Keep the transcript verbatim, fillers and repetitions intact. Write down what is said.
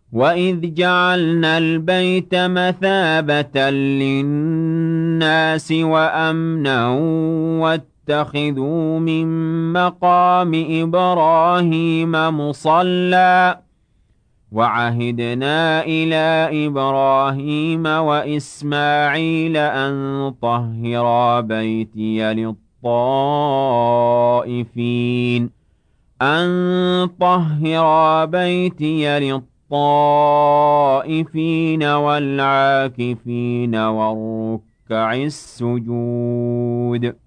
وَإِذْ جَعَلْنَا الْبَيْتَ مَثَابَةً لِّلنَّاسِ وَأَمْنًا وَاتَّخِذُوا مِن مَّقَامِ إِبْرَاهِيمَ مُصَلًّى ۖ وَعَهِدْنَا إِلَىٰ إِبْرَاهِيمَ وَإِسْمَاعِيلَ أَن طَهِّرَا بَيْتِيَ لِلطَّائِفِينَ أَن طَهِّرَا بَيْتِيَ لِلطَّائِفِينَ وَالْعَاكِفِينَ وَالرُّكَّعِ السُّجُودِ